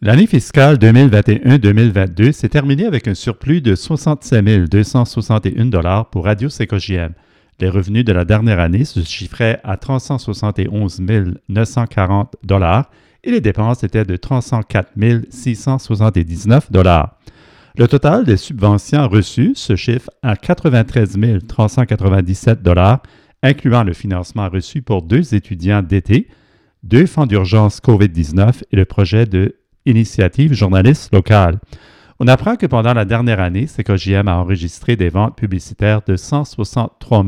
L'année fiscale 2021-2022 s'est terminée avec un surplus de 67 261 $ pour Radio CKJM. Les revenus de la dernière année se chiffraient à 371 940 $ et les dépenses étaient de 304 679 $. Le total des subventions reçues se chiffre à 93 397 $, incluant le financement reçu pour 2 étudiants d'été, 2 fonds d'urgence COVID-19 et le projet de Initiative journaliste locale. On apprend que pendant la dernière année, CKJM a enregistré des ventes publicitaires de 163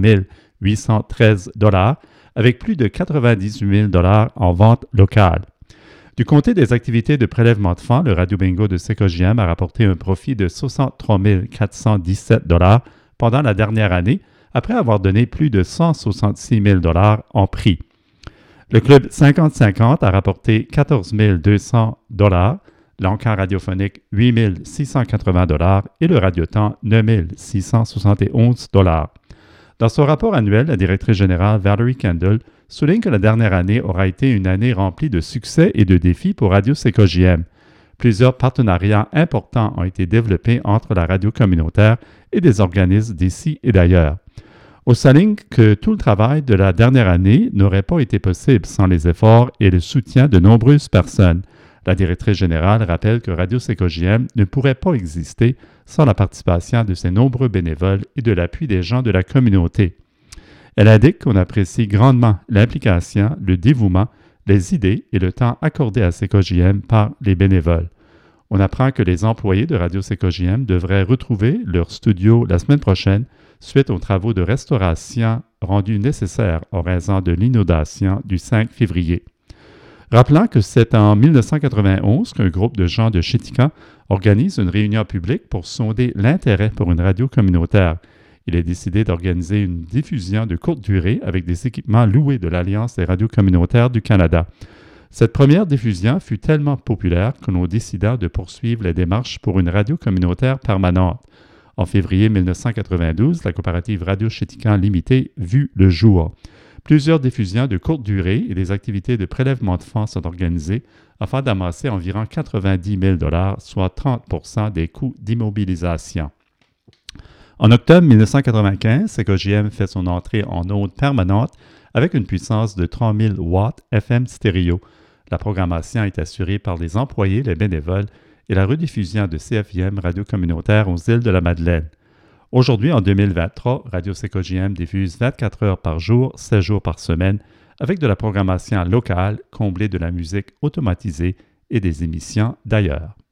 813 $ avec plus de 98 000 $ en vente locale. Du côté des activités de prélèvement de fonds, le Radio Bingo de CKJM a rapporté un profit de 63 417 $ pendant la dernière année, après avoir donné plus de 166 000 $ en prix. Le Club 50-50 a rapporté 14 200 $, l'Encan radiophonique 8 680 $ et le Radiotemps 9 671 $. Dans son rapport annuel, la directrice générale Valerie Kendall souligne que la dernière année aura été une année remplie de succès et de défis pour Radio CKJM. Plusieurs partenariats importants ont été développés entre la radio communautaire et des organismes d'ici et d'ailleurs. On souligne que tout le travail de la dernière année n'aurait pas été possible sans les efforts et le soutien de nombreuses personnes. La directrice générale rappelle que Radio CKJM ne pourrait pas exister sans la participation de ses nombreux bénévoles et de l'appui des gens de la communauté. Elle indique qu'on apprécie grandement l'implication, le dévouement, les idées et le temps accordé à CKJM par les bénévoles. On apprend que les employés de Radio CKJM devraient retrouver leur studio la semaine prochaine suite aux travaux de restauration rendus nécessaires en raison de l'inondation du 5 février. Rappelant que c'est en 1991 qu'un groupe de gens de Chéticamp organise une réunion publique pour sonder l'intérêt pour une radio communautaire. Il est décidé d'organiser une diffusion de courte durée avec des équipements loués de l'Alliance des radios communautaires du Canada. Cette première diffusion fut tellement populaire que l'on décida de poursuivre les démarches pour une radio communautaire permanente. En février 1992, la coopérative Radio Chéticamp Limitée vit le jour. Plusieurs diffusions de courte durée et des activités de prélèvement de fonds sont organisées afin d'amasser environ 90 000 $, soit 30 % des coûts d'immobilisation. En octobre 1995, CKJM fait son entrée en onde permanente avec une puissance de 3000 watts FM stéréo. La programmation est assurée par les employés, les bénévoles et la rediffusion de CFIM Radio communautaire aux îles de la Madeleine. Aujourd'hui, en 2023, Radio CKJM diffuse 24 heures par jour, 7 jours par semaine, avec de la programmation locale comblée de la musique automatisée et des émissions d'ailleurs.